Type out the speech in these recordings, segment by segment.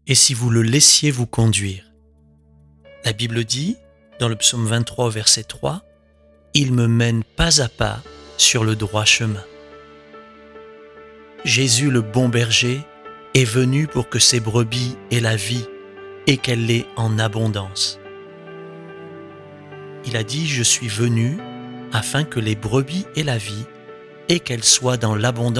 et si vous le laissiez vous conduire. La Bible dit, dans le psaume 23, verset 3, « Il me mène pas à pas sur le droit chemin ». Jésus, le bon berger, est venu pour que ses brebis aient la vie et qu'elle l'ait en abondance. Il a dit « Je suis venu afin que les brebis aient la vie et qu'elles soient dans l'abondance ».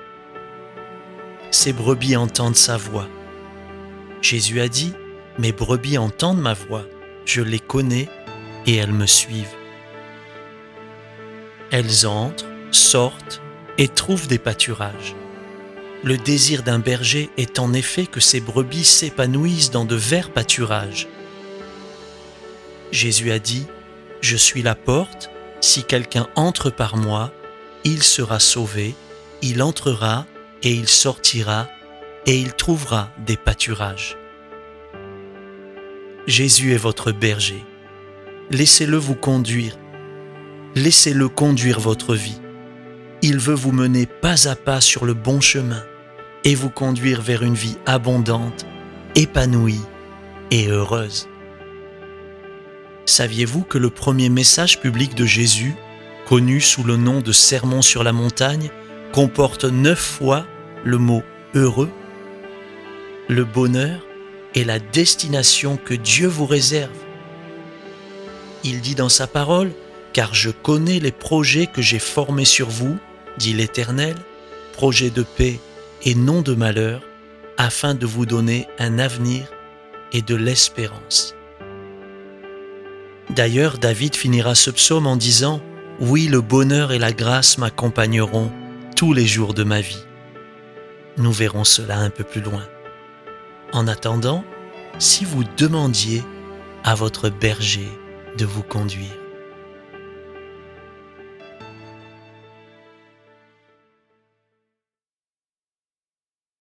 Ces brebis entendent sa voix. Jésus a dit « Mes brebis entendent ma voix, je les connais et elles me suivent. » Elles entrent, sortent et trouvent des pâturages. Le désir d'un berger est en effet que ses brebis s'épanouissent dans de verts pâturages. Jésus a dit « Je suis la porte, si quelqu'un entre par moi, il sera sauvé, il entrera et il sortira et il trouvera des pâturages. » Jésus est votre berger. Laissez-le vous conduire. Laissez-le conduire votre vie. Il veut vous mener pas à pas sur le bon chemin et vous conduire vers une vie abondante, épanouie et heureuse. Saviez-vous que le premier message public de Jésus, connu sous le nom de Sermon sur la montagne, comporte 9 fois le mot « heureux ». Le bonheur est la destination que Dieu vous réserve. Il dit dans sa parole « Car je connais les projets que j'ai formés sur vous, dit l'Éternel, projets de paix et non de malheur, afin de vous donner un avenir et de l'espérance. » D'ailleurs, David finira ce psaume en disant « Oui, le bonheur et la grâce m'accompagneront tous les jours de ma vie. » Nous verrons cela un peu plus loin. En attendant, si vous demandiez à votre berger de vous conduire.